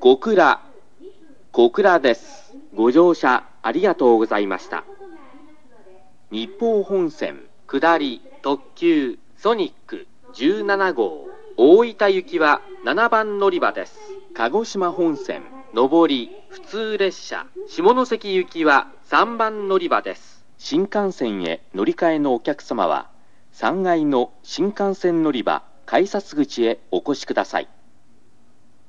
小倉です。ご乗車ありがとうございました。日豊本線下り特急ソニック17号大分行きは7番乗り場です。鹿児島本線上り普通列車下関行きは3番乗り場です。新幹線へ乗り換えのお客様は3階の新幹線乗り場改札口へお越しください。